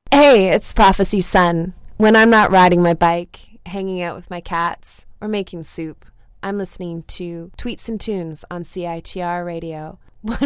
Hey, it's Prophecy Sun. When I'm not riding my bike, hanging out with my cats, or making soup, I'm listening to Tweets and Tunes on CITR Radio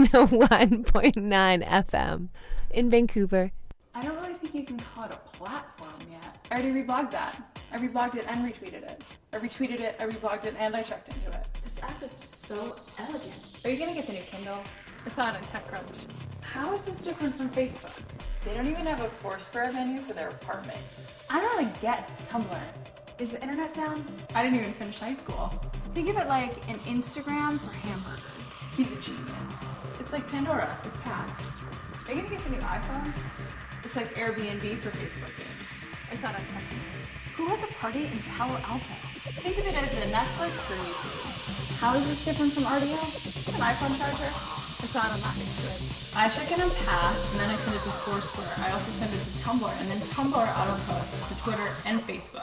101.9 FM in Vancouver. I don't really think you can call it a platform yet. I already reblogged that. I reblogged it and retweeted it. I retweeted it, I reblogged it, and I checked into it. This app is so elegant. Are you gonna get the new Kindle? It's not on TechCrunch. How is this different from Facebook? They don't even have a Foursquare menu for their apartment. I don't really get Tumblr. Is the internet down? I didn't even finish high school. Think of it like an Instagram for hamburgers. He's a genius. It's like Pandora with cats. Are you gonna get the new iPhone? It's like Airbnb for Facebook games. It's not on TechCrunch. Who has a party in Palo Alto? Think of it as a Netflix for YouTube. How is this different from RDO? An iPhone charger? It's not on that good. I check in on Path, and then I send it to Foursquare. I also send it to Tumblr, and then Tumblr auto-posts to Twitter and Facebook.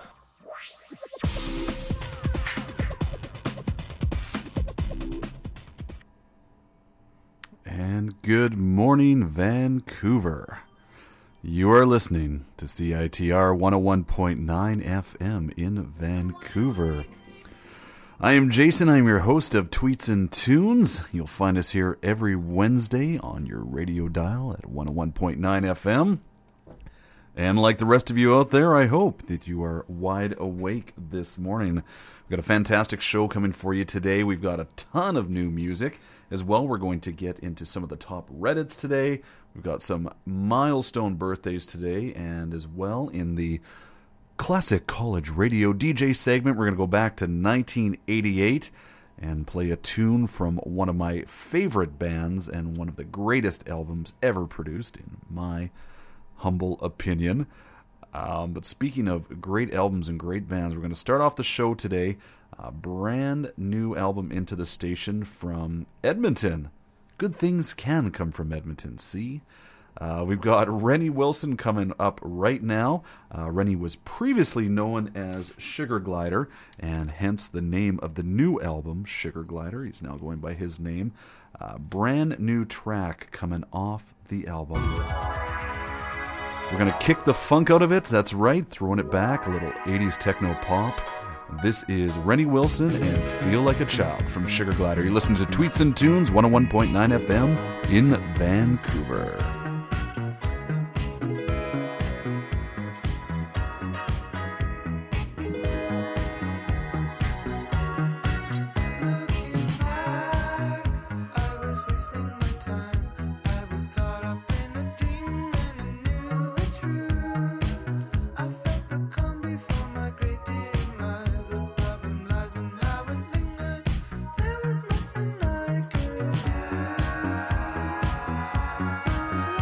And good morning, Vancouver. You are listening to CITR 101.9 FM in Vancouver. I am Jason. I am your host of Tweets and Tunes. You'll find us here every Wednesday on your radio dial at 101.9 FM. And like the rest of you out there, I hope that you are wide awake this morning. We've got a fantastic show coming for you today. We've got a ton of new music as well. We're going to get into some of the top Reddits today. We've got some milestone birthdays today, and as well in the Classic College Radio DJ segment, we're going to go back to 1988 and play a tune from one of my favorite bands and one of the greatest albums ever produced, in my humble opinion. But speaking of great albums and great bands, we're going to start off the show today. A brand new album into the station from Edmonton. Good things can come from Edmonton, see? We've got Rennie Wilson coming up right now. Rennie was previously known as Sugar Glider, and hence the name of the new album, Sugar Glider. He's now going by his name. Brand new track coming off the album. We're going to kick the funk out of it. That's right, throwing it back, a little 80s techno pop. This is Rennie Wilson and Feel Like a Child from Sugar Glider. You're listening to Tweets and Tunes, 101.9 FM in Vancouver. There was nothing I could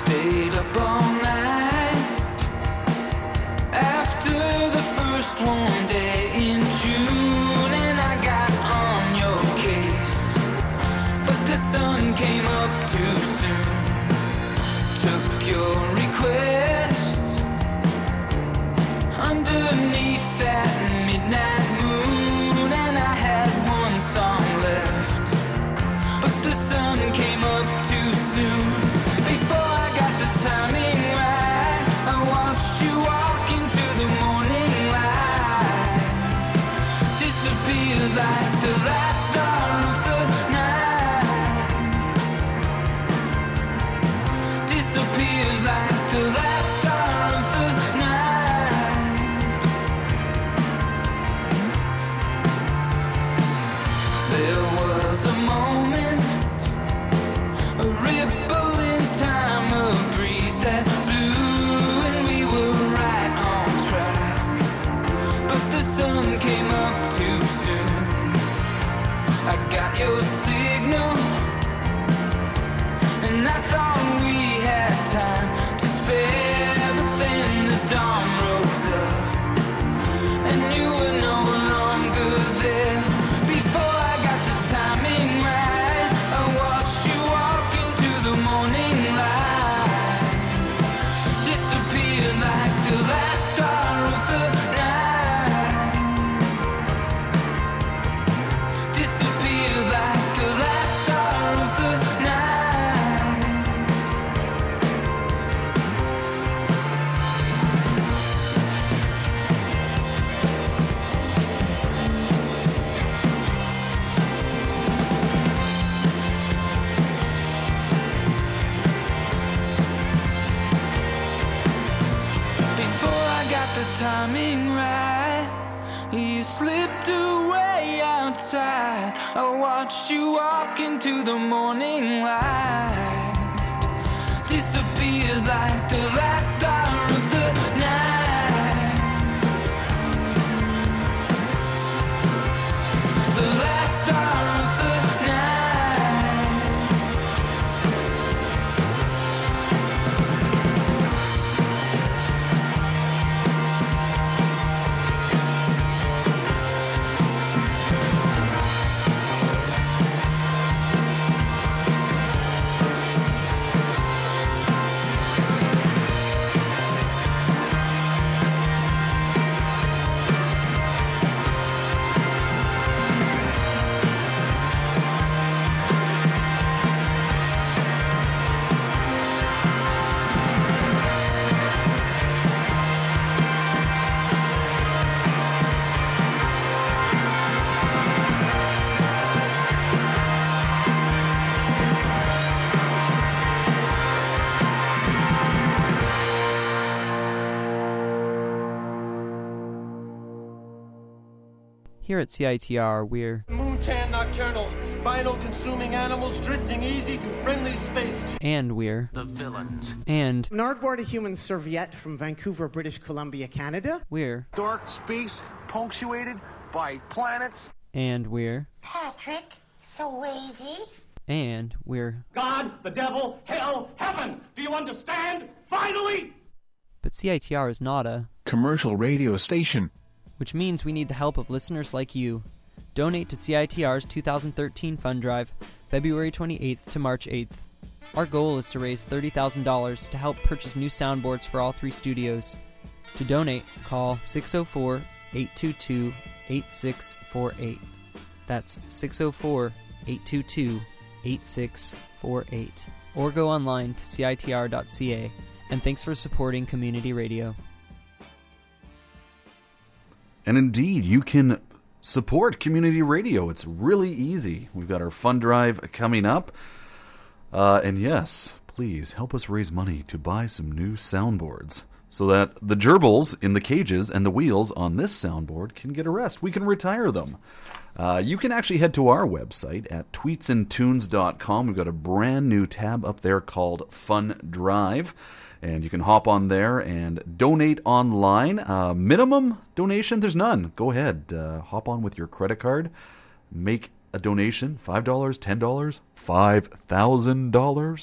stayed up all night after the first warm day in June, and I got on your case, but the sun came up too soon. Took your request underneath that midnight moon, and I had one song left, but the sun came up too soon. Before I got the timing right, I watched you walk into the morning light, disappeared like the last star of the night, disappeared like the last star of the night. There was a moment, a ripple in time, a breeze that blew, and we were right on track, but the sun came up too soon. I got your signal, and I thought we had time to spare, but then the dawn rose up, and you were no longer there. Before I got the timing right, I watched you walk into the morning light, disappeared like the last star of the night, disappeared like the last star of the night. Before I got the timing right, you slipped away outside. I watched you walk into the morning light, disappeared like the last star of the night, the last star of the night. Here at CITR, we're Moontan nocturnal, vinyl-consuming animals drifting easy through friendly space. And we're the villains. And Nardwar the Human Serviette from Vancouver, British Columbia, Canada. we're Dark space punctuated by planets. And we're Patrick Swayze. And we're God, the devil, hell, heaven. Do you understand? Finally! But CITR is not a Commercial radio station. which means we need the help of listeners like you. Donate to CITR's 2013 fund drive, February 28th to March 8th. Our goal is to raise $30,000 to help purchase new soundboards for all 3 studios. To donate, call 604-822-8648. That's 604-822-8648. Or go online to CITR.ca. And thanks for supporting community radio. And indeed, you can support community radio. It's really easy. We've got our fund drive coming up. And yes, please help us raise money to buy some new soundboards so that the gerbils in the cages and the wheels on this soundboard can get a rest. We can retire them. You can actually head to our website at tweetsandtunes.com. We've got a brand new tab up there called Fun Drive. And you can hop on there and donate online. Minimum donation, there's none. Go ahead, hop on with your credit card. Make a donation, $5, $10, $5,000.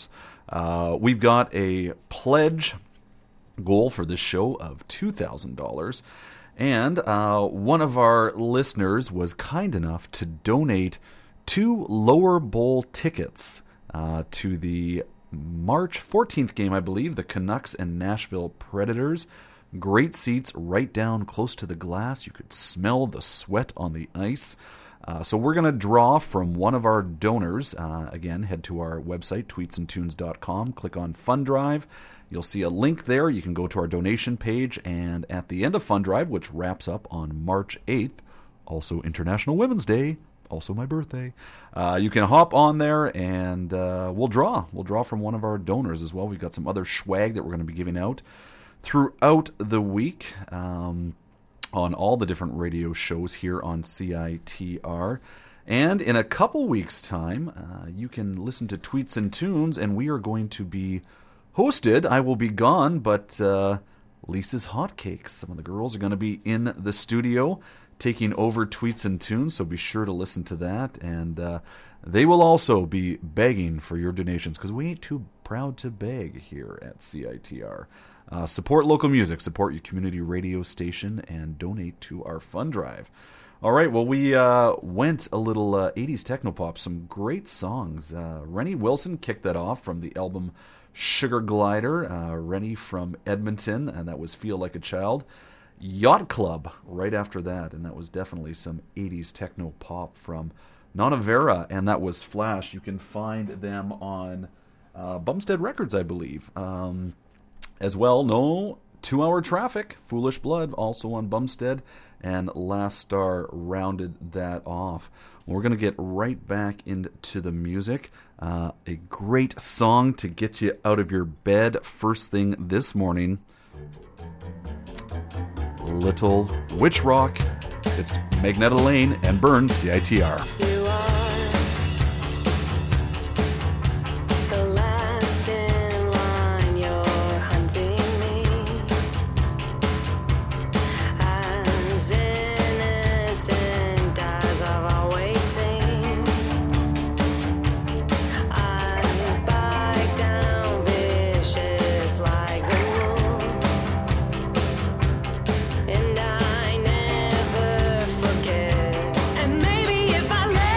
We've got a pledge goal for this show of $2,000. And one of our listeners was kind enough to donate 2 lower bowl tickets to the March 14th game, I believe, the Canucks and Nashville Predators. Great seats right down close to the glass. You could smell the sweat on the ice. So we're going to draw from one of our donors. Again, head to our website, tweetsandtunes.com, click on Fund Drive. You'll see a link there. You can go to our donation page, and at the end of Fund Drive, which wraps up on March 8th, also International Women's Day, also my birthday, you can hop on there and we'll draw. We'll draw from one of our donors as well. We've got some other swag that we're going to be giving out throughout the week on all the different radio shows here on CITR. And in a couple weeks' time, you can listen to Tweets and Tunes, and we are going to be hosted. I will be gone, but Lisa's Hotcakes. Some of the girls are going to be in the studio taking over Tweets and Tunes, so be sure to listen to that. And they will also be begging for your donations, because we ain't too proud to beg here at CITR. Support local music, support your community radio station, and donate to our fund drive. All right, well, we went a little 80s technopop, some great songs. Rennie Wilson kicked that off from the album Sugar Glider. Rennie from Edmonton, and that was Feel Like a Child. Yacht Club right after that, and that was definitely some 80s technopop from Nonavera, and that was Flash. You can find them on Bumstead Records, I believe. As well, no, 2 Hour Traffic, Foolish Blood, also on Bumstead, and Last Star rounded that off. We're going to get right back into the music. A great song to get you out of your bed first thing this morning. Little Witch Rock. It's Magneta Lane and Burns, CITR. Maybe if I let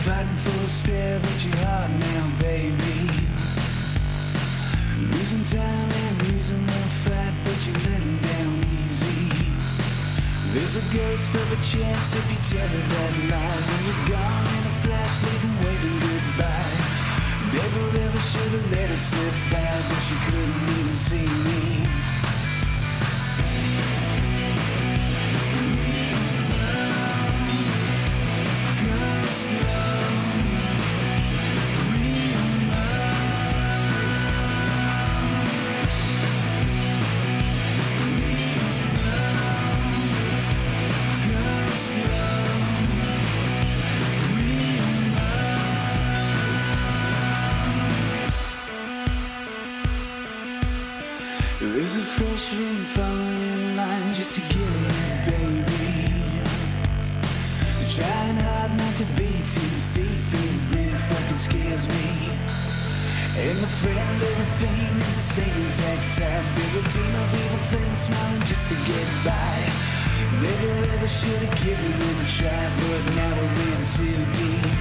fighting for a stare, but you're hard now, baby. Losing time and losing the fight, but you're letting down easy. There's a ghost of a chance if you tell her that lie. When you're gone in a flash, leaving, waving goodbye. Never ever should have let her slip by, but she couldn't even see me. There's a fresh wind falling in line just to get it, baby. Trying hard not to be too see-through really fucking scares me. And my friend, everything is the same exact type. They're a team of evil things smiling just to get by. Never ever should have given it a try, but now we're in too deep.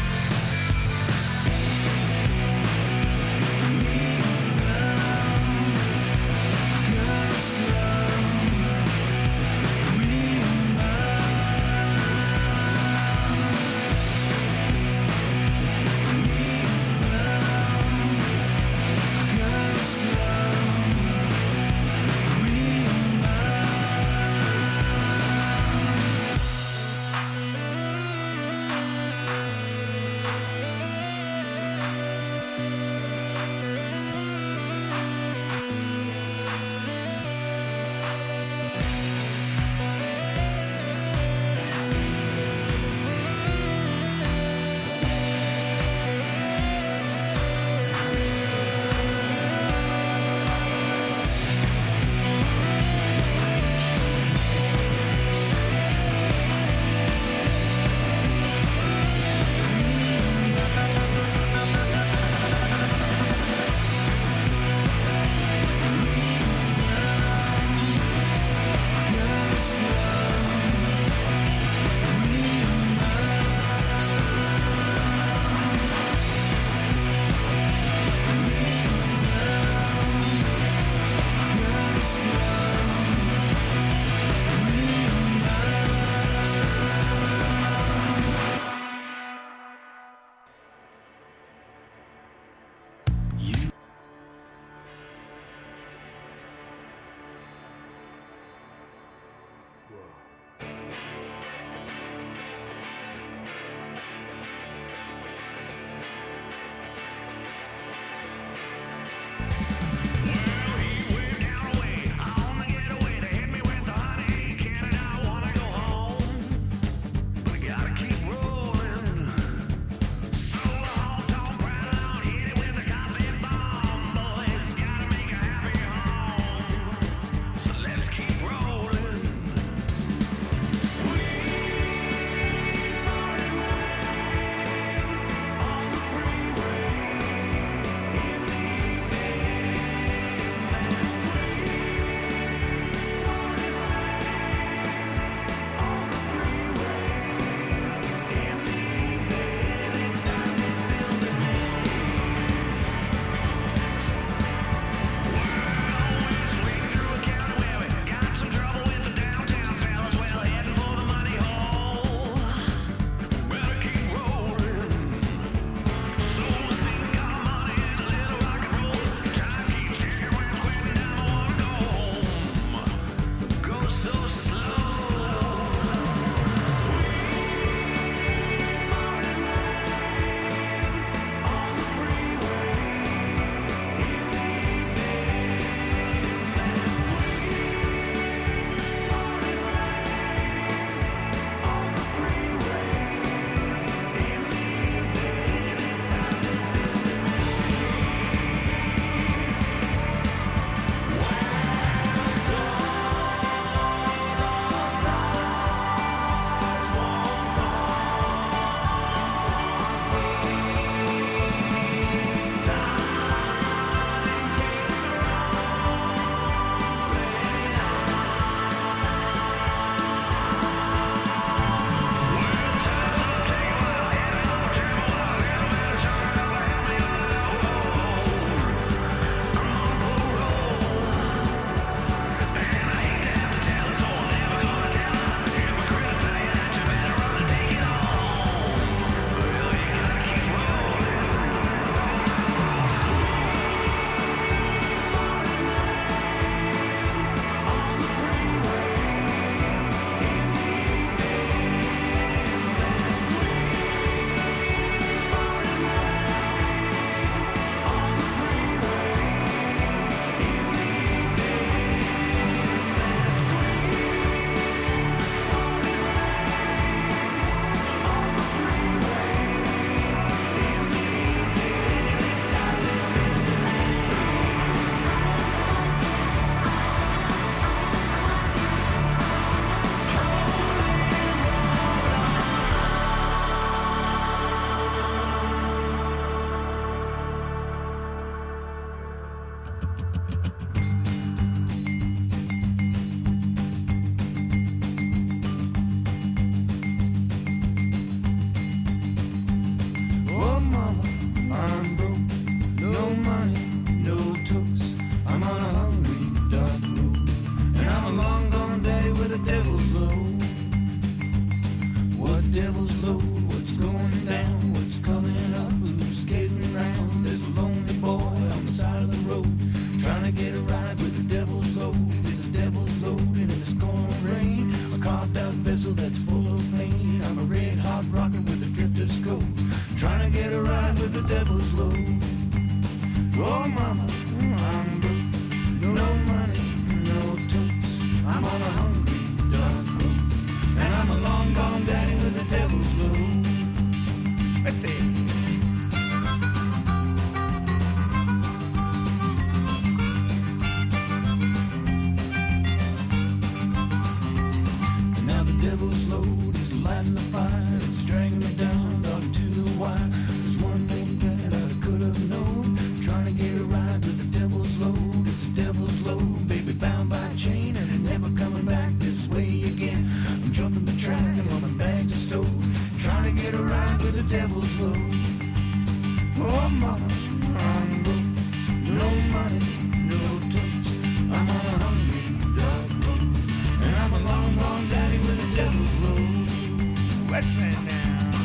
load is lighting the fire. It's dragging me down, dog, to the wire. There's one thing that I could have known. Trying to get a ride with the devil's load. It's the devil's load, baby, bound by a chain and never coming back this way again. I'm jumping the track and all my bags are stowed. Trying to get a ride with the devil's load. Oh, mama, I'm broke. No money, no touch. I'm on a hungry dog road. And I'm a long gone daddy with a devil's load. What's that now?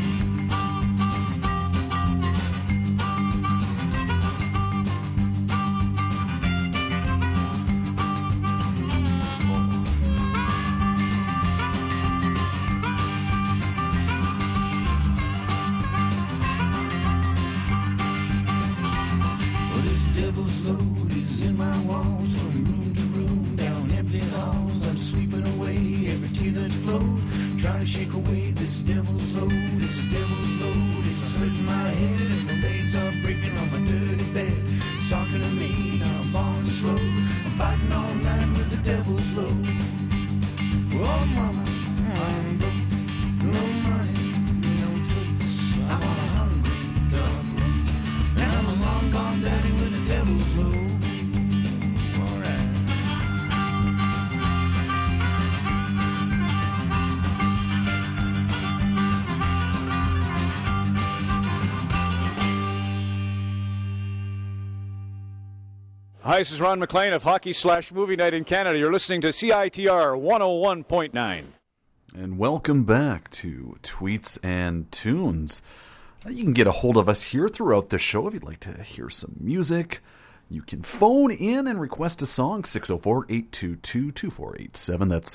Devil's load is in my walls, from room to room, down empty halls. I'm sweeping away every tear that flowed, trying to shake away this devil's load. This devil's load is hurting my head, and the legs are breaking on my dirty bed. It's talking to me, now I'm long and slow. I'm fighting all night with the devil's load. Oh, mama, I'm broke. No money, no tricks. I'm on a hungry dog road, and I'm a long gone daddy with a devil's load. All right. Hi, this is Ron McLean of Hockey/Movie Night in Canada. You're listening to CITR 101.9. And welcome back to Tweets and Tunes. You can get a hold of us here throughout the show if you'd like to hear some music. You can phone in and request a song, 604-822-2487. That's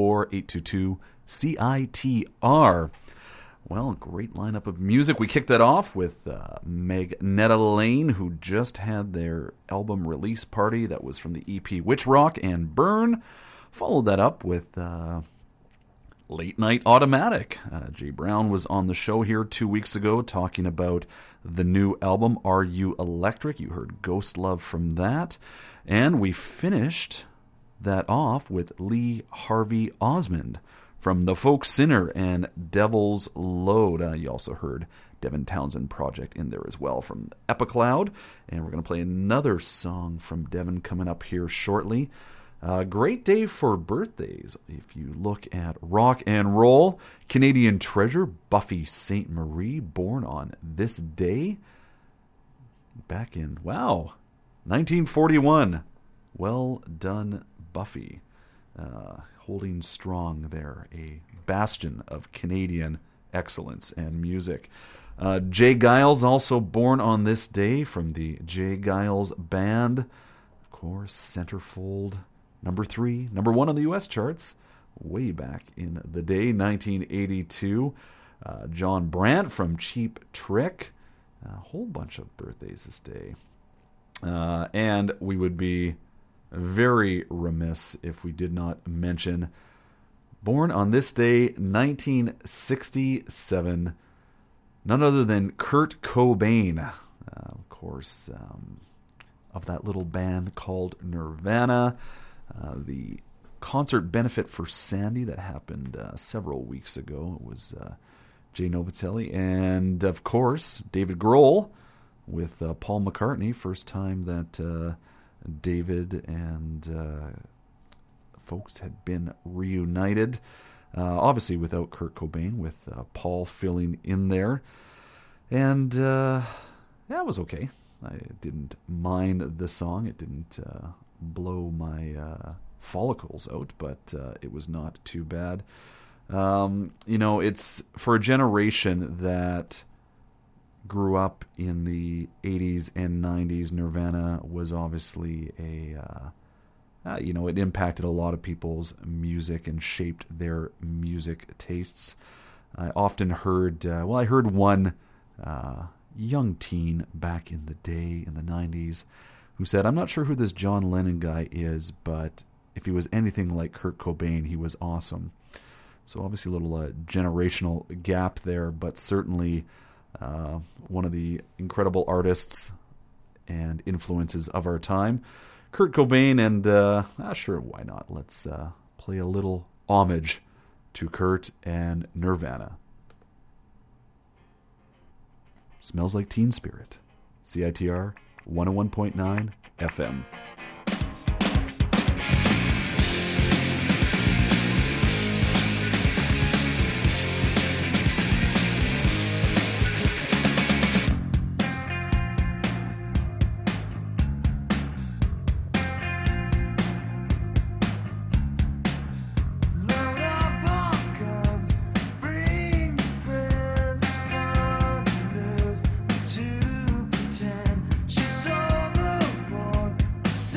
604-822-CITR. Well, great lineup of music. We kicked that off with Magneta Lane, who just had their album release party. That was from the EP Witch Rock and Burn. Followed that up with Late Night Automatic. Jay Brown was on the show here 2 weeks ago talking about the new album, Are You Electric? You heard Ghost Love from that. And we finished that off with Lee Harvey Osmond from The Folk Sinner and Devil's Load. You also heard Devin Townsend Project in there as well from Epicloud. And we're going to play another song from Devin coming up here shortly. Great day for birthdays. If you look at rock and roll, Canadian treasure Buffy St. Marie, born on this day back in, 1941. Well done, Buffy. Holding strong there, a bastion of Canadian excellence and music. Jay Giles, also born on this day from the Jay Giles Band. Of course, Centerfold. Number 3, number 1 on the U.S. charts, way back in the day, 1982. John Brandt from Cheap Trick. A whole bunch of birthdays this day. And we would be very remiss if we did not mention, born on this day, 1967, none other than Kurt Cobain. Of course, of that little band called Nirvana. The concert benefit for Sandy that happened several weeks ago. It was Jay Novatelli and, of course, David Grohl with Paul McCartney. First time that David and folks had been reunited. Obviously without Kurt Cobain, with Paul filling in there. And it was okay. I didn't mind the song. It didn't blow my follicles out, but it was not too bad. It's for a generation that grew up in the 80s and 90s. Nirvana was obviously it impacted a lot of people's music and shaped their music tastes. I often heard, I heard one young teen back in the day, in the 90s, who said, I'm not sure who this John Lennon guy is, but if he was anything like Kurt Cobain, he was awesome. So obviously a little generational gap there, but certainly one of the incredible artists and influences of our time. Kurt Cobain, and sure, why not? Let's play a little homage to Kurt and Nirvana. Smells Like Teen Spirit. CITR 101.9 FM. She's overboard.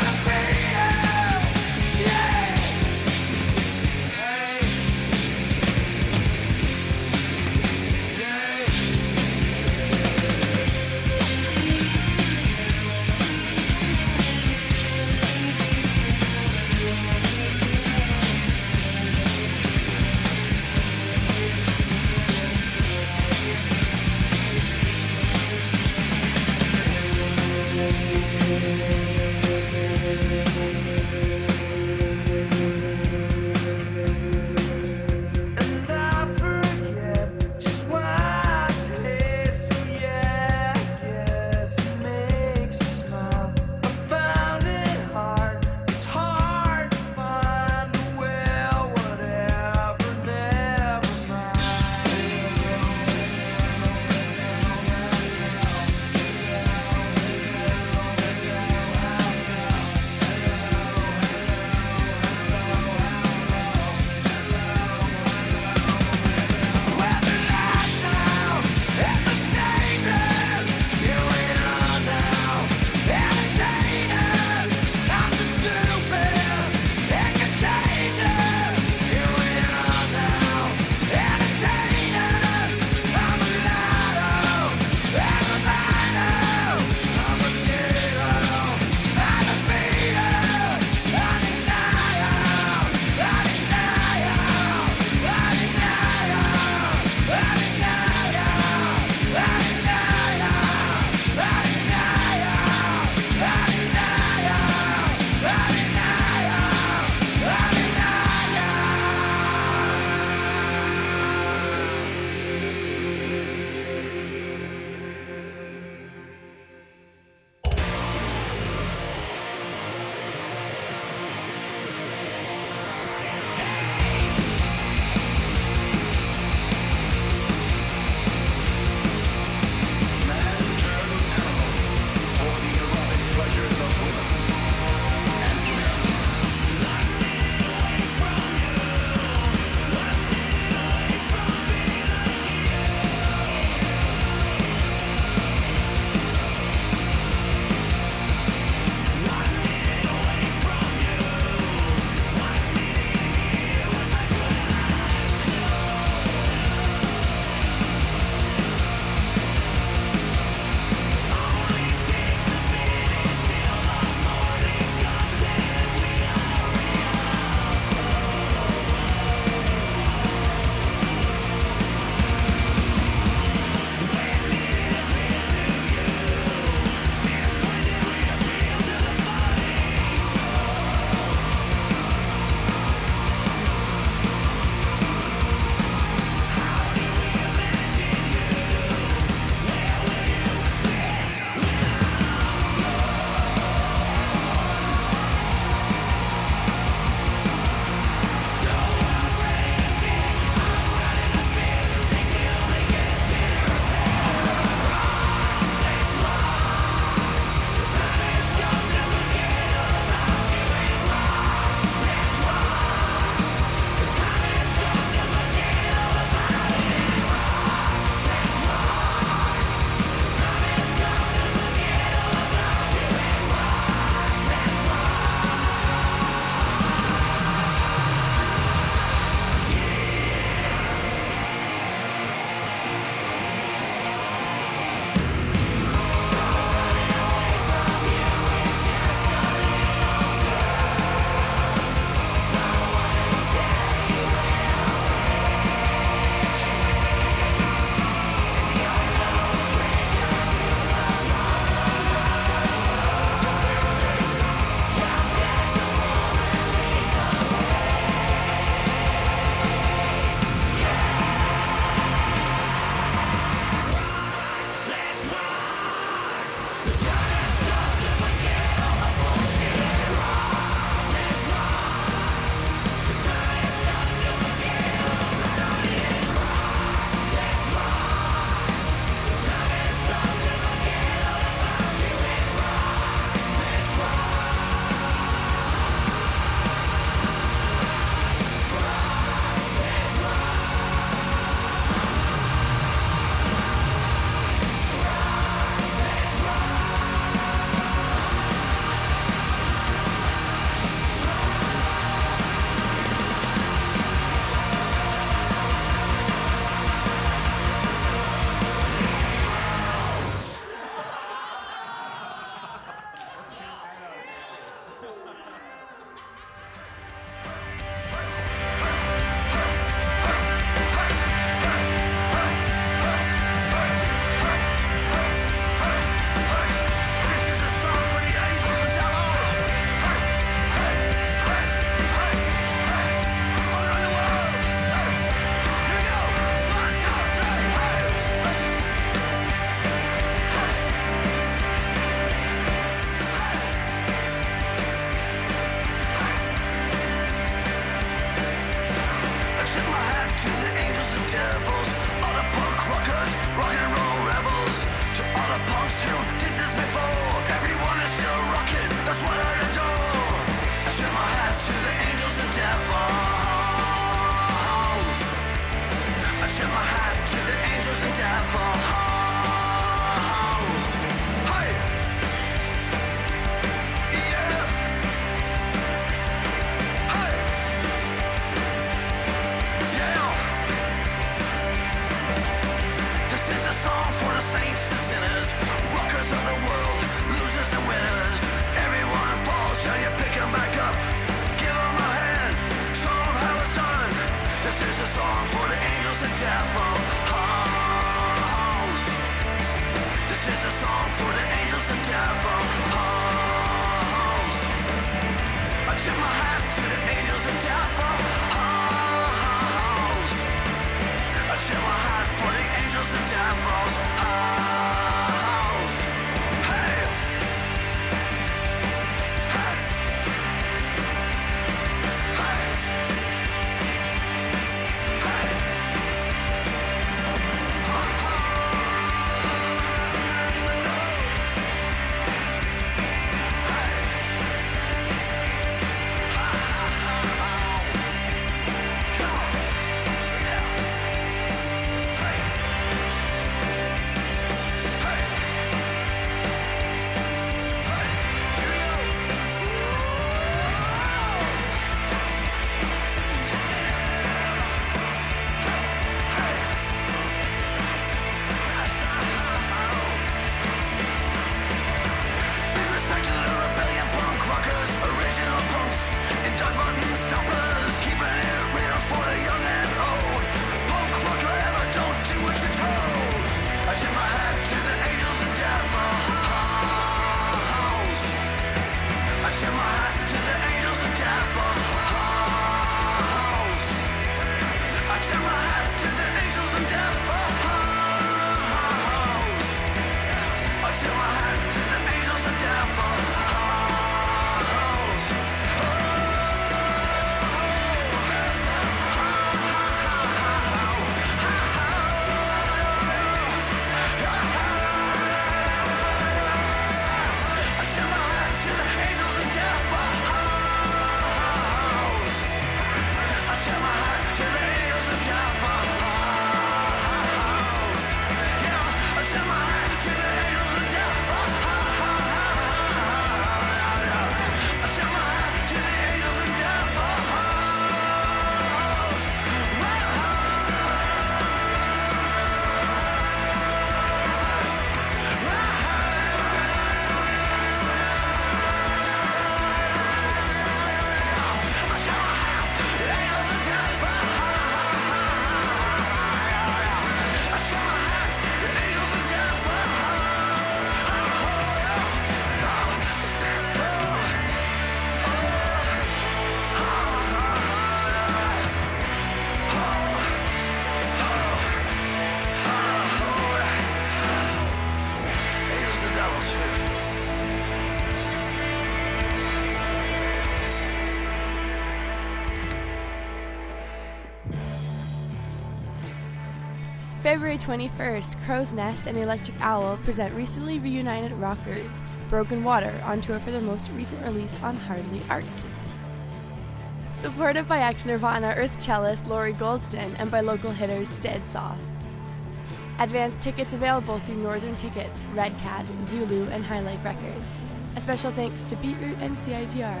February 21st, Crow's Nest and the Electric Owl present recently reunited rockers Broken Water on tour for their most recent release on Hardly Art. Supported by ex-Nirvana Earth cellist Laurie Goldston and by local hitters Dead Soft. Advanced tickets available through Northern Tickets, Red Cat, Zulu, and High Life Records. A special thanks to Beetroot and CITR.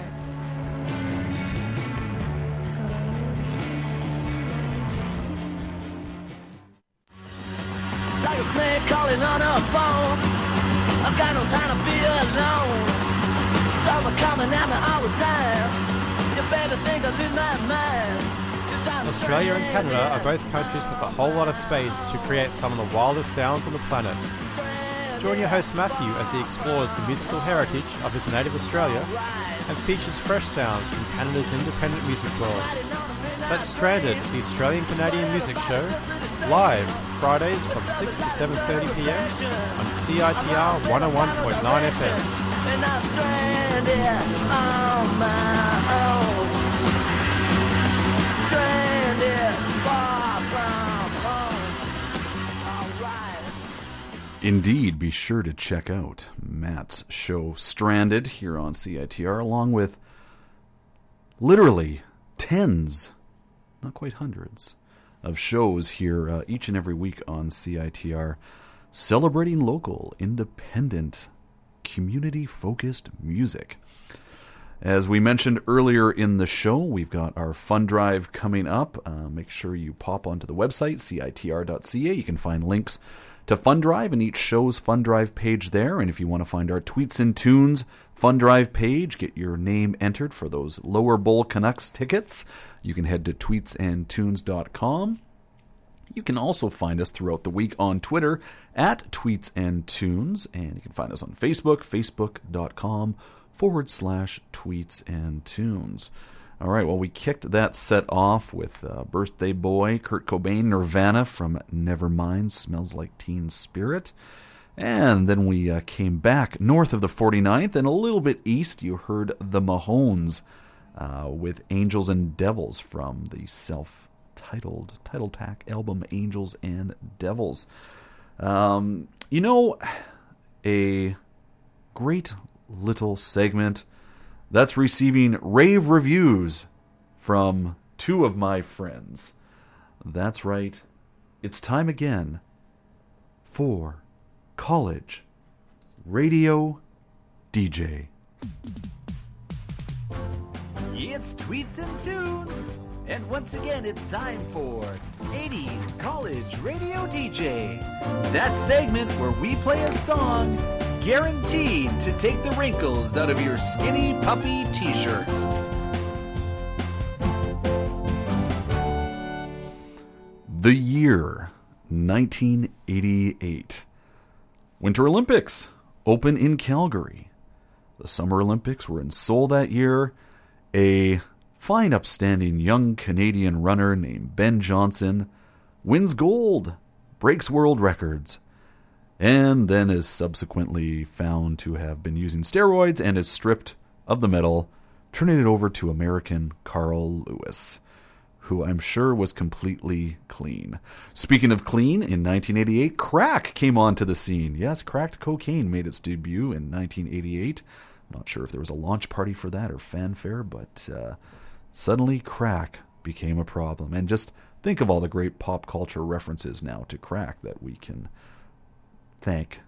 Like a snake calling on a phone, I've got no time to be alone. Thoughts are coming at me all the time. You better think I lose my mind. Australia and Canada are both countries with a whole lot of space to create some of the wildest sounds on the planet. Join your host Matthew as he explores the musical heritage of his native Australia and features fresh sounds from Canada's independent music world. That's Stranded, the Australian-Canadian music show, live Fridays from 6 to 7:30 p.m. on CITR 101.9 FM. And I'm stranded on my own. Stranded far from home. All right. Indeed, be sure to check out Matt's show Stranded here on CITR, along with literally tens, not quite hundreds, of shows here each and every week on CITR, celebrating local, independent, community-focused music. As we mentioned earlier in the show, we've got our fund drive coming up. Make sure you pop onto the website, citr.ca. You can find links to Fund Drive and each show's Fund Drive page there. And if you want to find our Tweets and Tunes Fund Drive page, get your name entered for those Lower Bowl Canucks tickets, you can head to tweetsandtunes.com. You can also find us throughout the week on Twitter at Tweets and Tunes, and you can find us on Facebook, facebook.com/Tweets and Tunes. All right, well, we kicked that set off with Birthday Boy, Kurt Cobain, Nirvana from Nevermind, Smells Like Teen Spirit. And then we came back north of the 49th and a little bit east. You heard the Mahones with Angels and Devils from the self-titled title track album Angels and Devils. A great little segment that's receiving rave reviews from two of my friends. That's right. It's time again for College Radio DJ. It's Tweets and Tunes, and once again it's time for 80s College Radio DJ. That segment where we play a song guaranteed to take the wrinkles out of your skinny puppy t-shirt. The year 1988. Winter Olympics open in Calgary. The Summer Olympics were in Seoul that year. A fine, upstanding young Canadian runner named Ben Johnson wins gold, breaks world records, and then is subsequently found to have been using steroids and is stripped of the medal, turning it over to American Carl Lewis, who I'm sure was completely clean. Speaking of clean, in 1988, crack came onto the scene. Yes, cracked cocaine made its debut in 1988. I'm not sure if there was a launch party for that or fanfare, but suddenly crack became a problem. And just think of all the great pop culture references now to crack that we can thank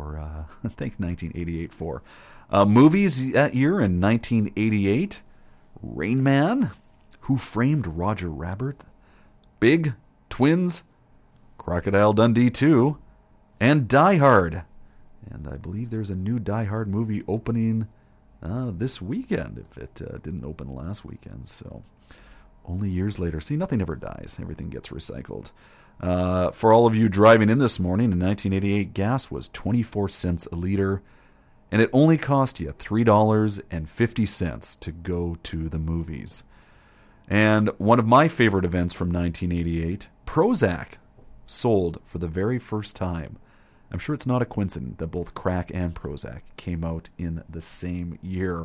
1988 for. Movies that year in 1988, Rain Man, Who Framed Roger Rabbit, Big, Twins, Crocodile Dundee 2, and Die Hard. And I believe there's a new Die Hard movie opening this weekend, if it didn't open last weekend. So only years later. See, nothing ever dies. Everything gets recycled. For all of you driving in this morning, in 1988, gas was 24 cents a liter, and it only cost you $3.50 to go to the movies. And one of my favorite events from 1988, Prozac sold for the very first time. I'm sure it's not a coincidence that both crack and Prozac came out in the same year.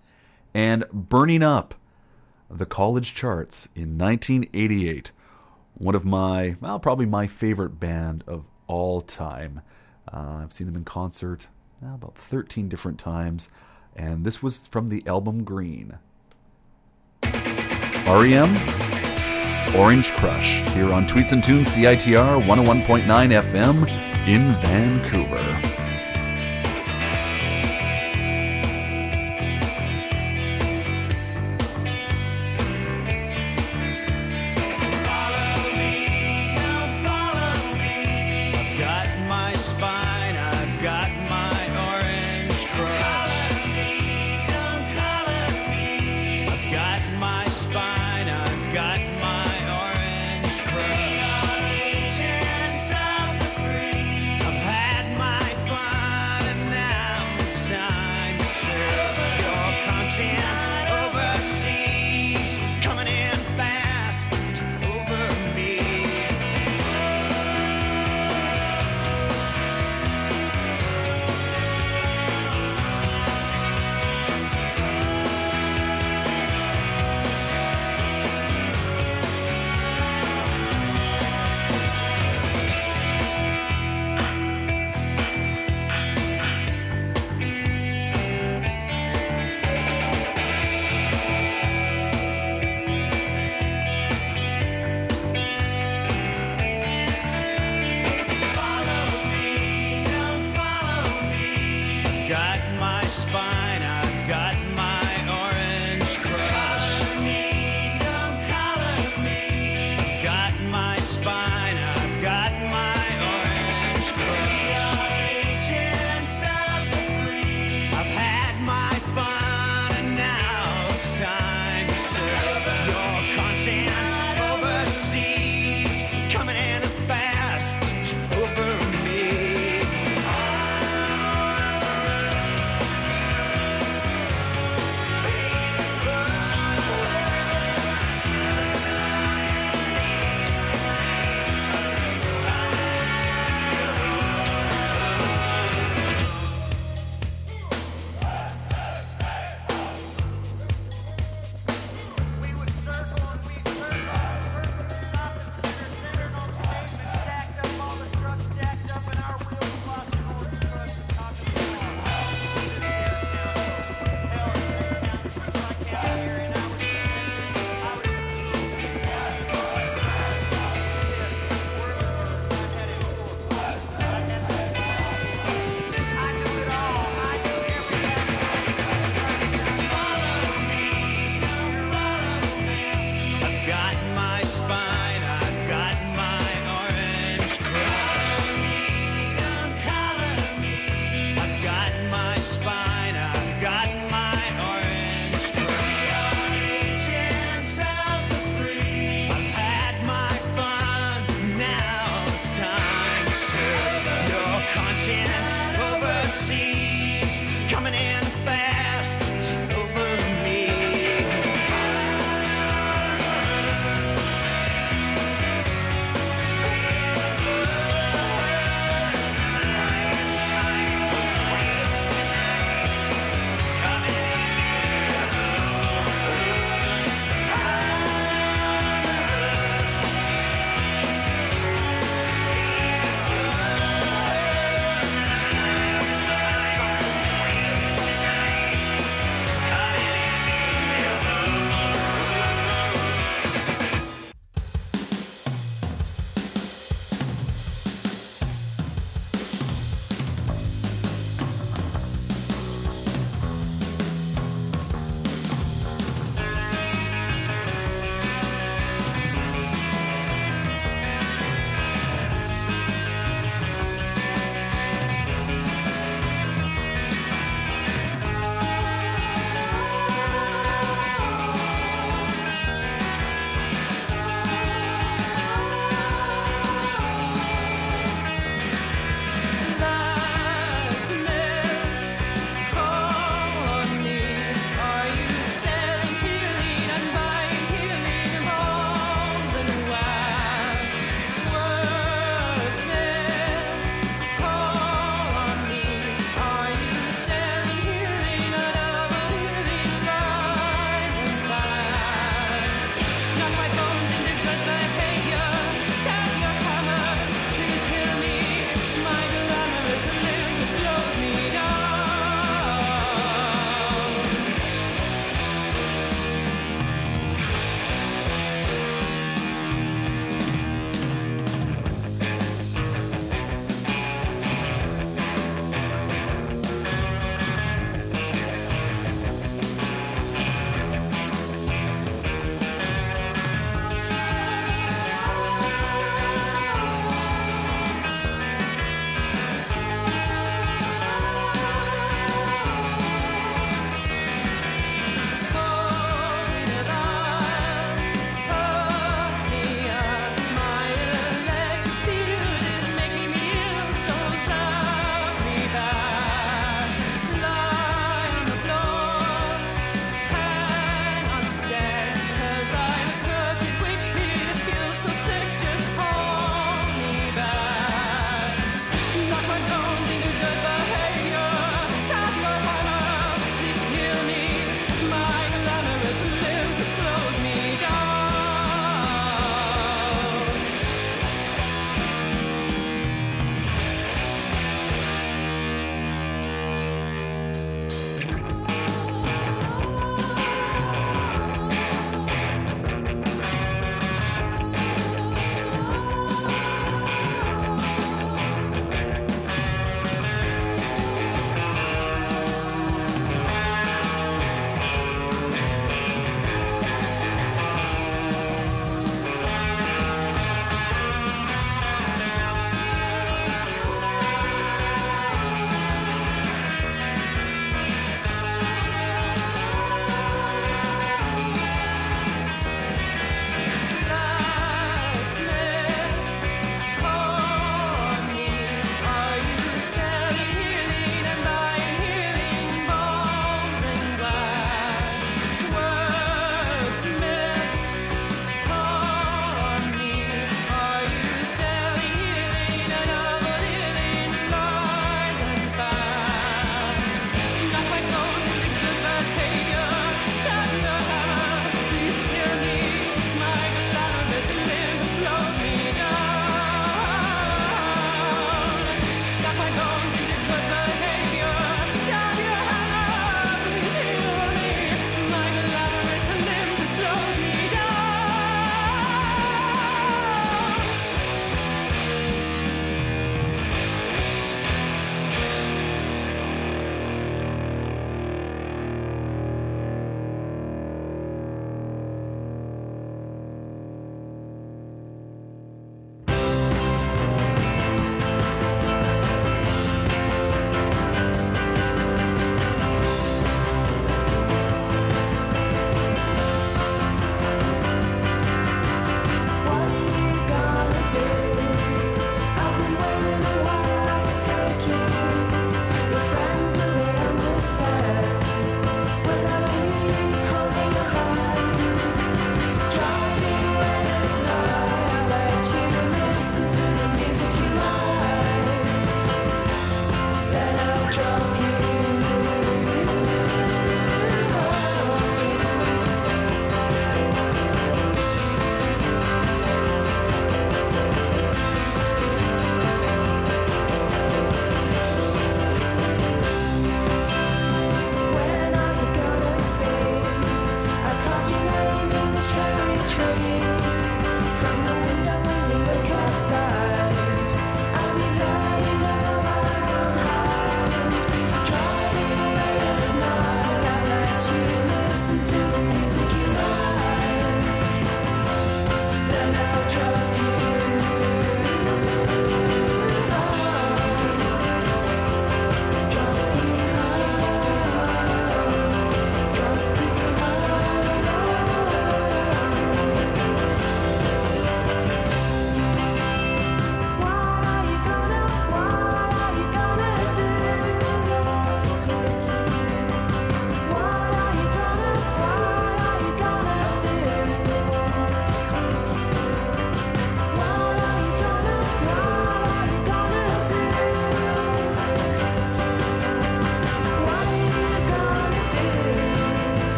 And burning up the college charts in 1988, One of my, well, probably my favorite band of all time. I've seen them in concert about 13 different times, and this was from the album Green. REM, Orange Crush, here on Tweets and Tunes, CITR 101.9 FM in Vancouver. I've had my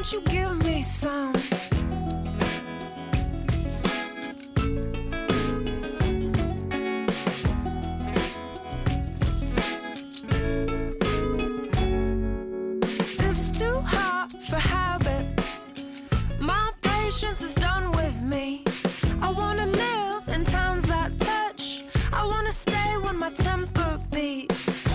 won't you give me some? It's too hot for habits. My patience is done with me. I wanna live in times that touch. I wanna stay when my temper beats.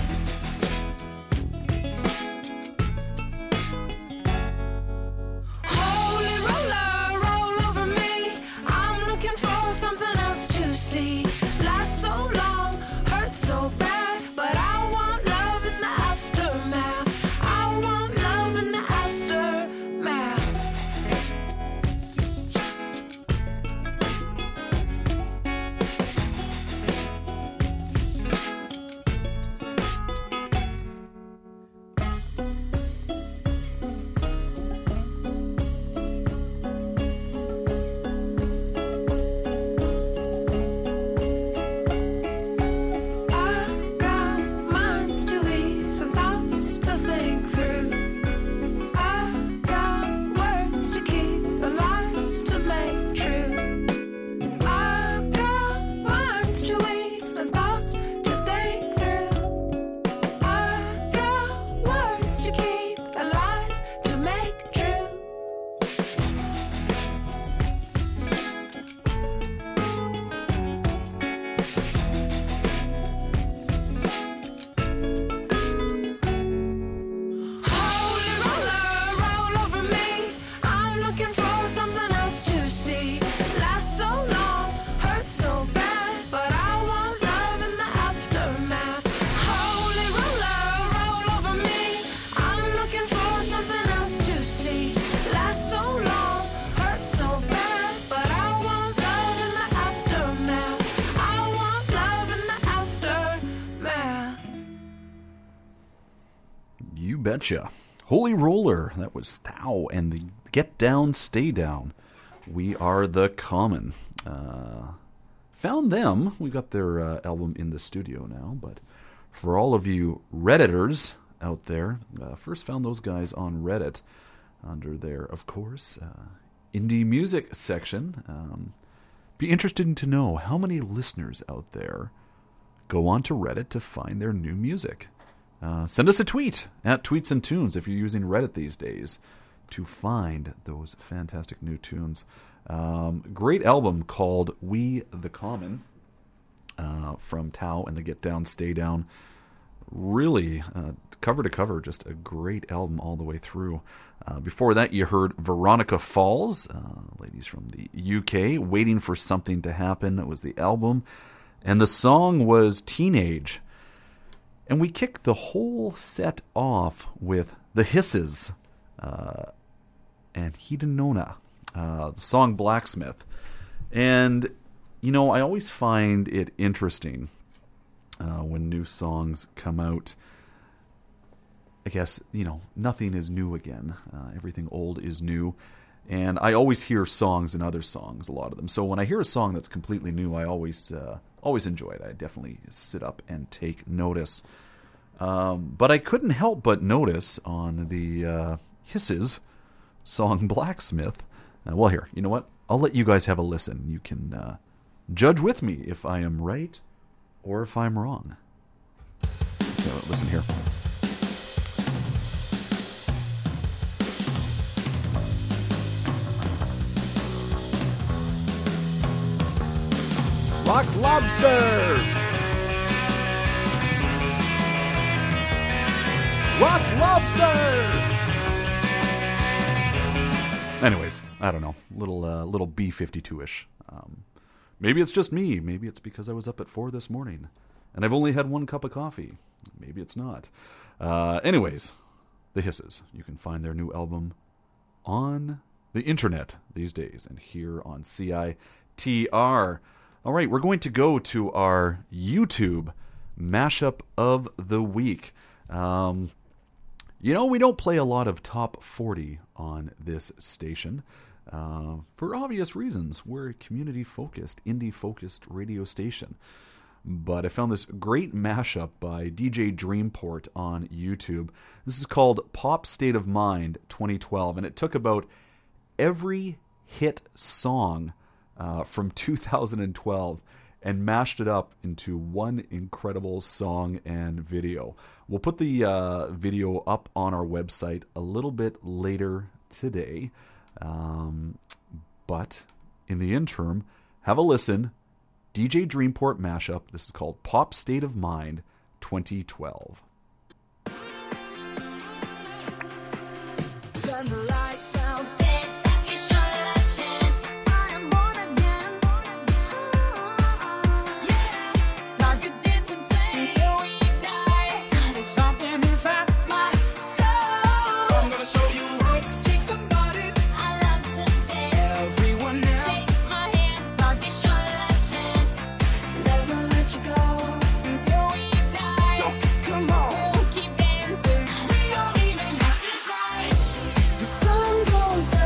Holy roller, roll over me. I'm looking for something else to see. Last so long, hurt so bad, but I want love in the aftermath. I want love in the aftermath. I got minds to ease and thoughts to think through. I got words to keep and lies to make true. I got minds to ease and thoughts to think through. I got words to keep and lies to make true. Holy roller, roll over me. I'm looking for something else to see. Last so long, hurt so bad, but I want love in the aftermath. Holy roller, roll over me. I'm looking for something else to see. Last so long, hurt so bad, but I want love in the aftermath. I want love in the aftermath. You betcha. Holy Roller. That was Thou and the Get Down, Stay Down. We Are the Common. Found them. We got their album in the studio now, but for all of you Redditors out there, first found those guys on Reddit under their, of course, indie music section. Be interested to know how many listeners out there go on to Reddit to find their new music. Send us a tweet at Tweets and Tunes if you're using Reddit these days to find those fantastic new tunes. Great album called We the Common from Tao and the Get Down, Stay Down. Really, cover to cover, just a great album all the way through. Before that, you heard Veronica Falls, ladies from the UK, Waiting for Something to Happen. That was the album. And the song was Teenage. And we kicked the whole set off with The Hisses and Hedonona, the song Blacksmith. And, you know, I always find it interesting when new songs come out. I guess, you know, nothing is new again. Everything old is new. And I always hear songs in other songs, a lot of them. So when I hear a song that's completely new, I always enjoy it. I definitely sit up and take notice. But I couldn't help but notice on the Hisses song Blacksmith. Well, here, you know what? I'll let you guys have a listen. You can judge with me if I am right or if I'm wrong. So listen here. Rock Lobster! Rock Lobster! Anyways, I don't know. Little B-52-ish. Maybe it's just me. Maybe it's because I was up at 4 this morning. And I've only had 1 cup of coffee. Maybe it's not. Anyways, The Hisses. You can find their new album on the internet these days and here on CITR. All right, we're going to go to our YouTube mashup of the week. You know, we don't play a lot of top 40 on this station for obvious reasons. We're a community-focused, indie-focused radio station. but I found this great mashup by DJ Dreamport on YouTube. This is called Pop State of Mind 2012, and it took about every hit song from 2012 and mashed it up into one incredible song and video. We'll put the video up on our website a little bit later today, but in the interim, have a listen. DJ Dreamport mashup. This is called Pop State of Mind 2012. Turn the lights out. Dance like you should have chance. I am born again. Yeah. Like a dancing flame until we die. 'Cause there's something inside my soul. I'm gonna show you how to take somebody. I love to dance. Everyone else. Take my hand. Like you should have chance. Never let you go until we die. So come on. We'll keep dancing. We don't even have to try. The sun goes down.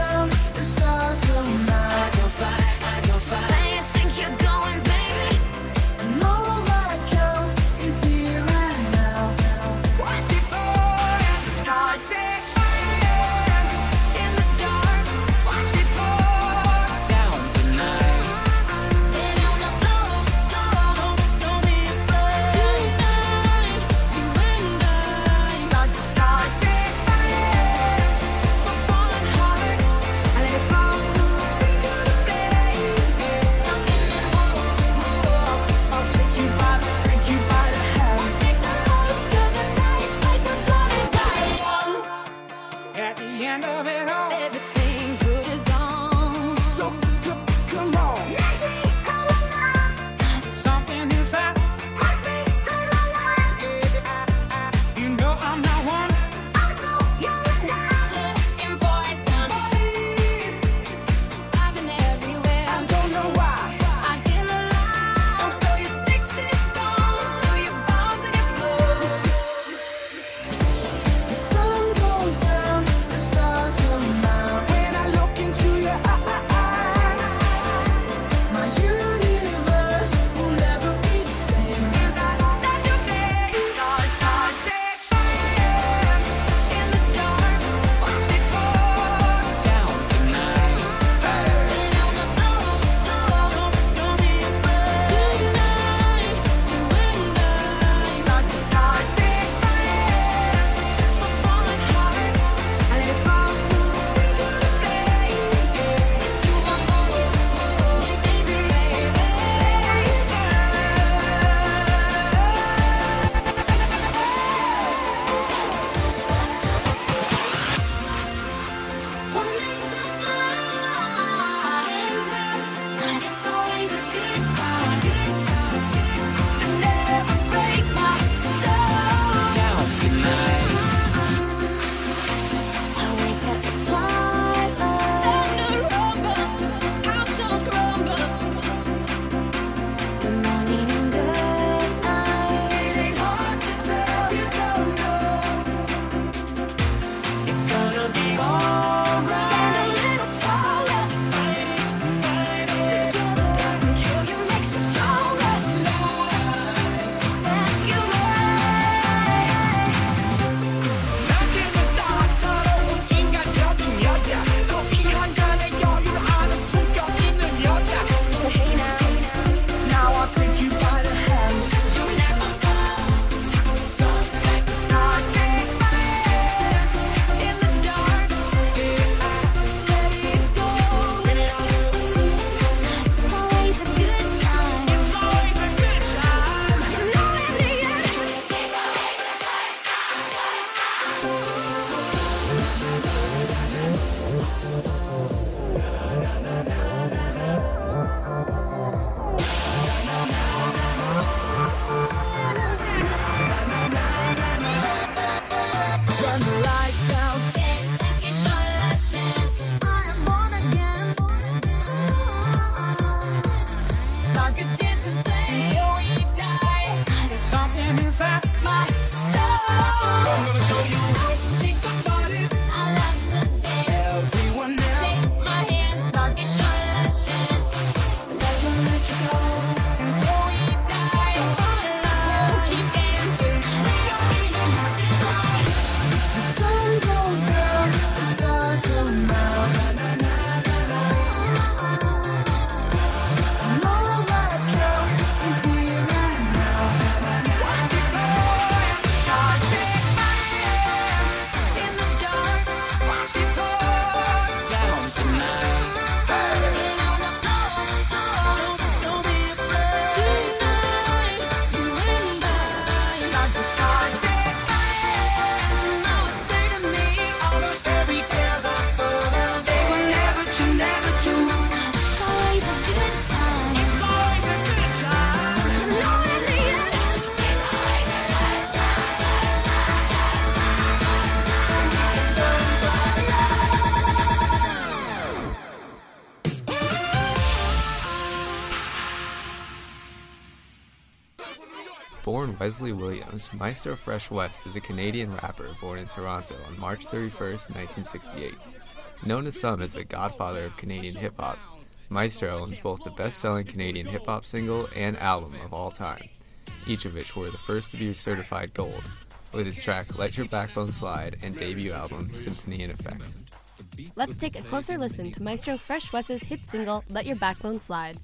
named Wesley Williams, Maestro Fresh Wes is a Canadian rapper born in Toronto on March 31st, 1968. Known to some as the godfather of Canadian hip-hop, Maestro owns both the best-selling Canadian hip-hop single and album of all time, each of which were the first to be certified gold, with his track Let Your Backbone Slide and debut album Symphony in Effect. Let's take a closer listen to Maestro Fresh Wes's hit single Let Your Backbone Slide.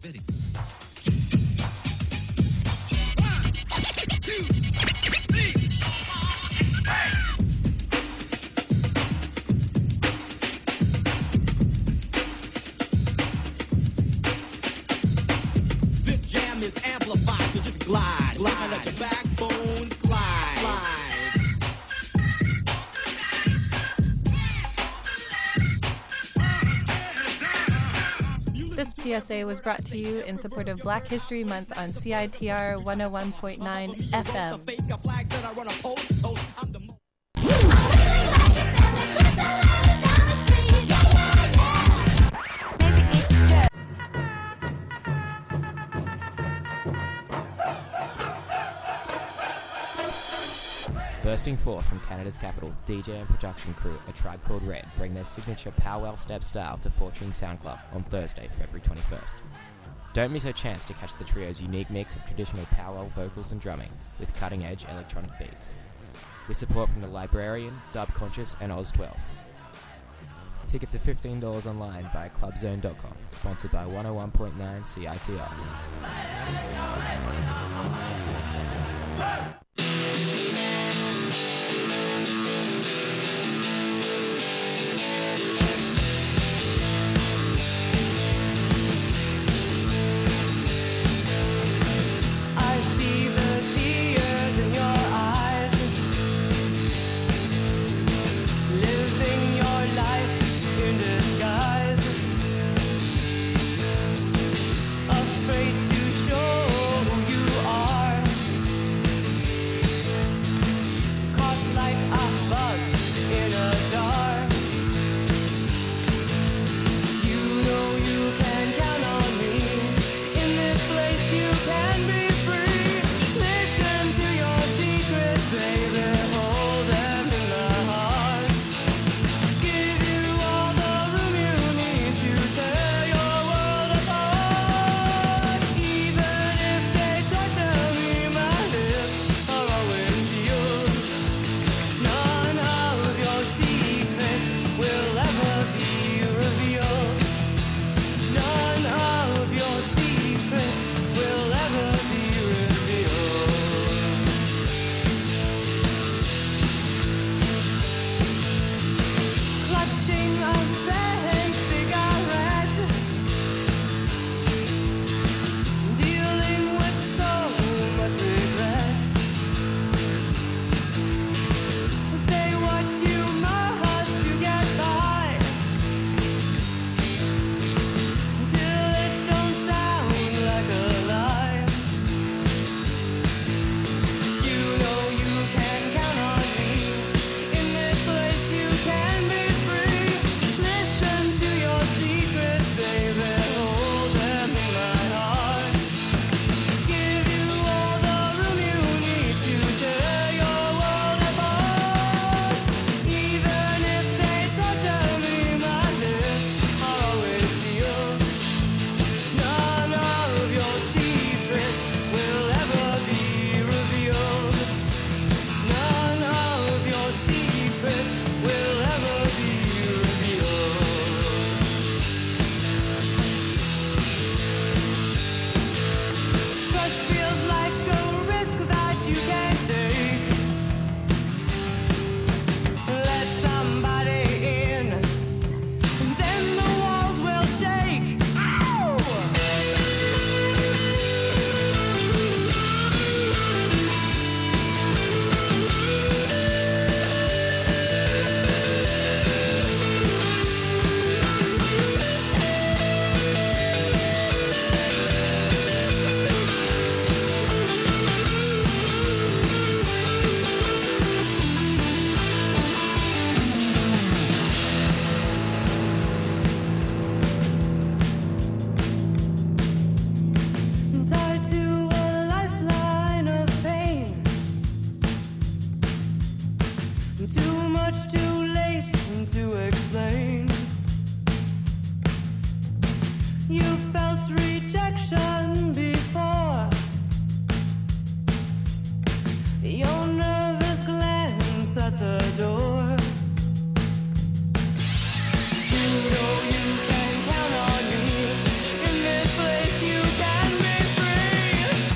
This jam is amplified, so just glide, glide, let your backbone slide, slide. This PSA was brought to you in support of Black History Month on CITR 101.9 FM. Bursting forth from Canada's capital, DJ and production crew A Tribe Called Red bring their signature powwow step style to Fortune Sound Club on Thursday, February 21st. Don't miss a chance to catch the trio's unique mix of traditional powwow vocals and drumming with cutting-edge electronic beats. With support from The Librarian, Dub Conscious and Oz12. Tickets are $15 online via clubzone.com, sponsored by 101.9 CITR. Afraid to show who you much too late to explain. You felt rejection before. Your nervous glance at the door. You know you can count on me. In this place you can be free.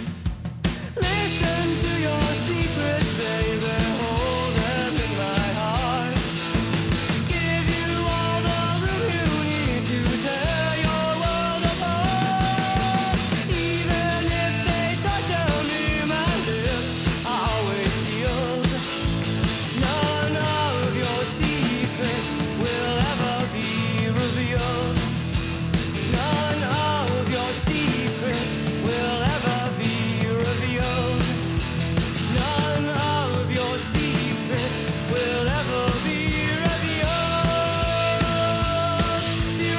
Listen to your secrets, baby. Hold them in my heart. Give you all the room you need to tear your world apart. Even if they torture me, my lips are always sealed. None of your secrets will ever be revealed. None of your secrets will ever be revealed. None of your secrets will ever be revealed. Be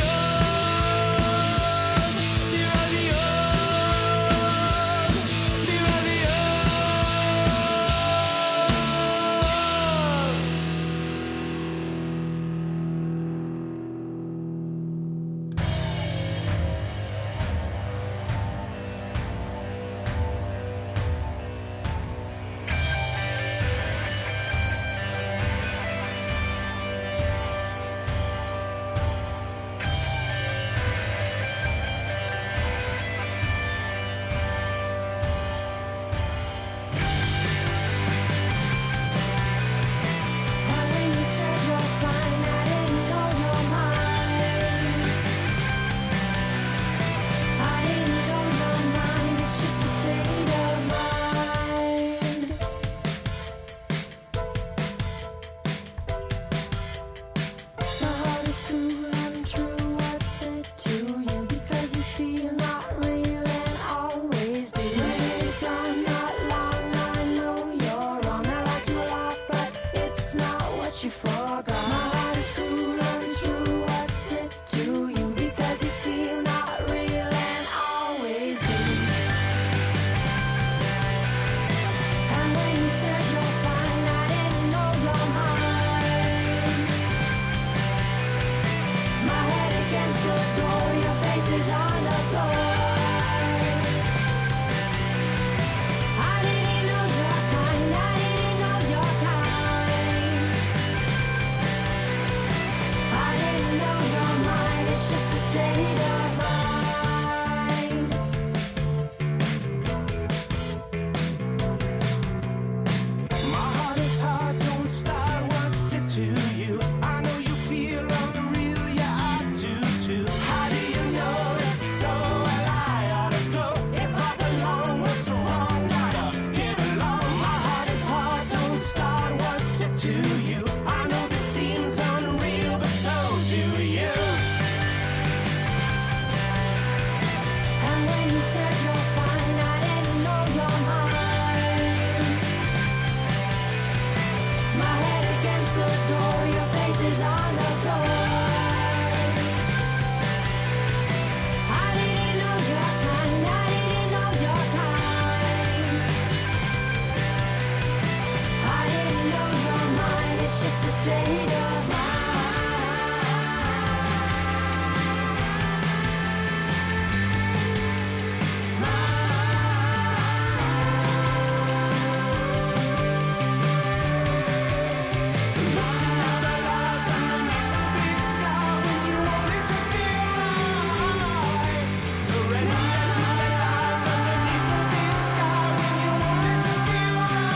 revealed. Be revealed. Be revealed. When you said you're fine, I didn't know your mind. I didn't know your mind. It's just a state of mind. My heart is cruel and true. What's it to you? Because you feel not real and always do. When it's gone not long, I know you're wrong. I like you a lot, but it's not what you forgot. My heart is cruel and true. What's it to you? Because you feel not real and always do. And when you said you're fine, I didn't know your mind. My head against the door, your face is on the floor. I didn't know your kind, I didn't know your kind. I didn't know your mind, it's just a state of mind. My heart is hard, don't start, what's it to you? I know you feel unreal, yeah, I do too. How do you know if so? Well, I ought to go. If I belong, what's wrong? Gotta get along. My heart is hard, don't start, what's it to you? I know this seems unreal, but so do you. And when you said you're fine, I didn't know your mind. My head against the door, your face is on the floor. I didn't know your kind, I didn't know your kind. I didn't know your mind, it's just a state of mind. Listen to the lies underneath the big sky when you want it to feel right. Surrender to the lies underneath the big sky when you want it to feel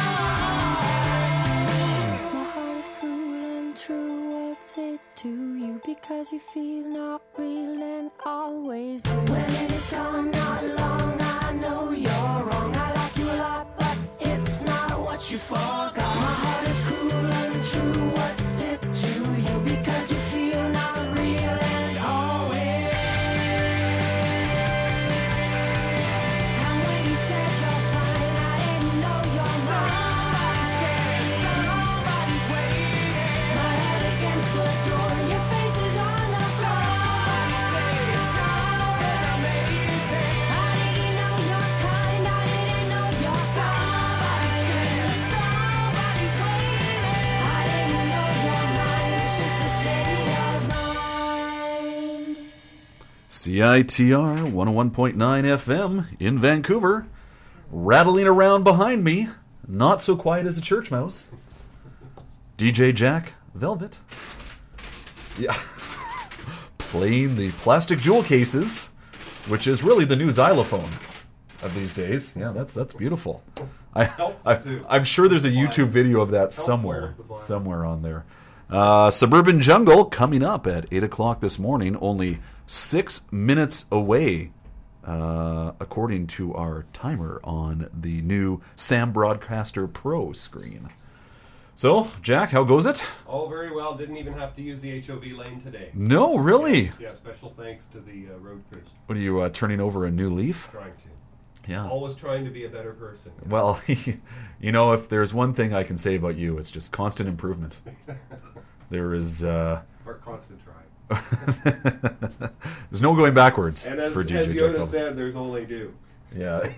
right. My heart is cruel and true. What's it to you? Because you feel not real and always do. When it is gone not long, I know you're wrong. I like you a lot, but it's not what you forgot. My heart is cruel and true. What's it to you? Because you feel not real and always. And when you said you're fine, I didn't know your mind. Somebody's scared, somebody's waiting. My head against the door, your face is on the floor. Somebody say something amazing. I didn't know your kind, I didn't know your Somebody's scared, somebody's waiting. CITR 101.9 FM in Vancouver. Rattling around behind me, not so quiet as a church mouse, DJ Jack Velvet. Yeah. Playing the plastic jewel cases, which is really the new xylophone of these days. Yeah, that's beautiful. I'm sure there's a YouTube video of that somewhere on there. Suburban Jungle coming up at 8 o'clock this morning, only 6 minutes away, according to our timer on the new Sam Broadcaster Pro screen. So, Jack, how goes it? Oh, very well. Didn't even have to use the HOV lane today. No, really? Yeah, special thanks to the road crews. What are you, turning over a new leaf? Trying to. Yeah. Always trying to be a better person. Well, you know, if there's one thing I can say about you, it's just constant improvement. There is... Or constant trying. There's no going backwards and as, for DJ as Yoda Jack said, there's only do. Yeah.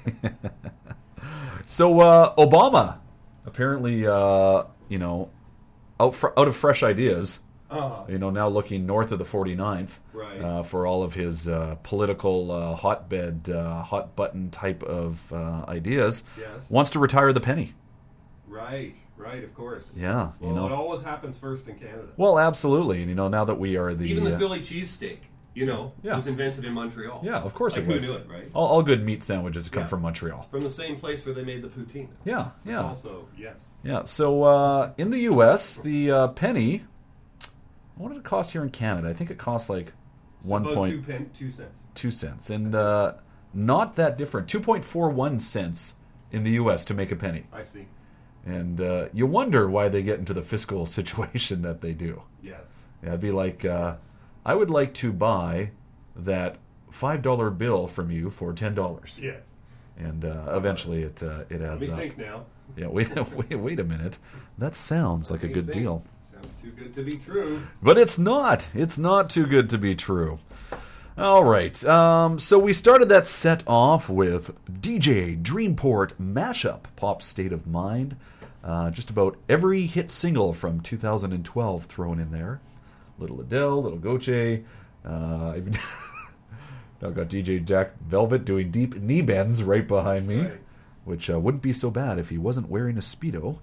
So, Obama, apparently, you know, out of fresh ideas, you know, now looking north of the 49th, right. For all of his political hotbed, hot button type of ideas, yes. Wants to retire the penny. Right, of course. Yeah, well, you know, it always happens first in Canada. Well, absolutely, and you know, now that we are even the Philly cheesesteak, you know, yeah. was invented in Montreal. Yeah, of course like it was. Who knew it, right? All good meat sandwiches come from Montreal. From the same place where they made the poutine. Yeah. Also, yes. Yeah. So in the U.S., the penny, what did it cost here in Canada? I think it costs like 2 cents. 2 cents, and not that different. 2.41 cents in the U.S. to make a penny. I see. And you wonder why they get into the fiscal situation that they do. Yes. Yeah, it'd be like, I would like to buy that $5 bill from you for $10. Yes. And eventually it adds Let me up. think now. Yeah, wait a minute. That sounds like a good deal. Sounds too good to be true. But it's not. It's not too good to be true. All right. So we started that set off with DJ Dreamport Mashup, Pop State of Mind. Just about every hit single from 2012 thrown in there. Little Adele, Little Goche. I've now got DJ Jack Velvet doing deep knee bends right behind me, which wouldn't be so bad if he wasn't wearing a Speedo.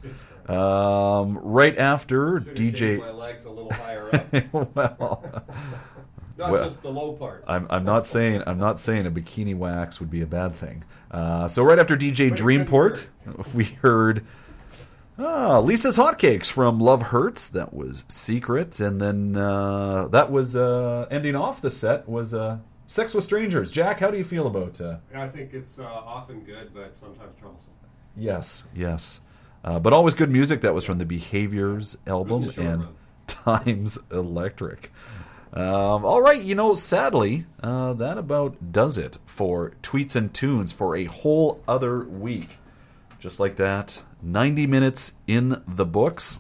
Right after DJ... my legs a little higher up. Well... Not just the low part. I'm not saying a bikini wax would be a bad thing. So right after DJ Dreamport, we heard Lisa's Hotcakes from Love Hurts. That was Secret, and then that was ending off the set was Sex with Strangers. Jack, how do you feel about? I think it's often good, but sometimes troublesome. Yes, but always good music. That was from the Behaviors album and Times Electric. All right, you know, sadly, that about does it for Tweets and Tunes for a whole other week. Just like that, 90 minutes in the books.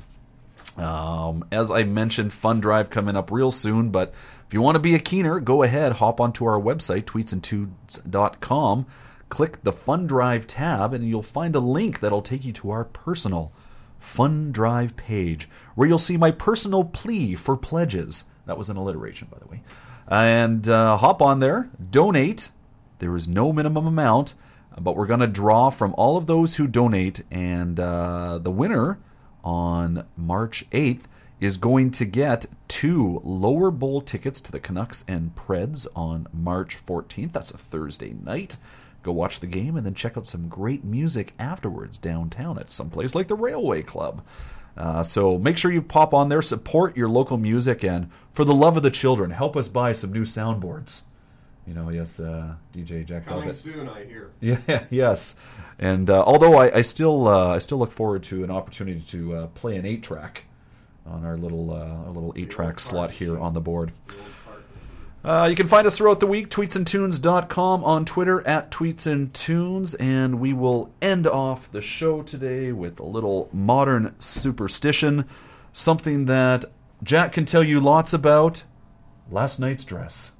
As I mentioned, Fun Drive coming up real soon, but if you want to be a keener, go ahead, hop onto our website, tweetsandtunes.com, click the Fun Drive tab, and you'll find a link that'll take you to our personal Fun Drive page, where you'll see my personal plea for pledges. That was an alliteration, by the way. And hop on there, donate. There is no minimum amount, but we're going to draw from all of those who donate, and the winner on March 8th is going to get 2 lower bowl tickets to the Canucks and Preds on March 14th. That's a Thursday night. Go watch the game and then check out some great music afterwards downtown at someplace like the Railway Club. So make sure you pop on there, support your local music, and for the love of the children, help us buy some new soundboards. You know, yes, DJ Jack Coming Velvet. soon, I hear. Yeah, yes. And although I still look forward to an opportunity to play an 8-track on our little 8-track slot here on the board. You can find us throughout the week, tweetsandtunes.com, on Twitter at tweetsandtunes, and we will end off the show today with a little modern superstition, something that Jack can tell you lots about, last night's dress.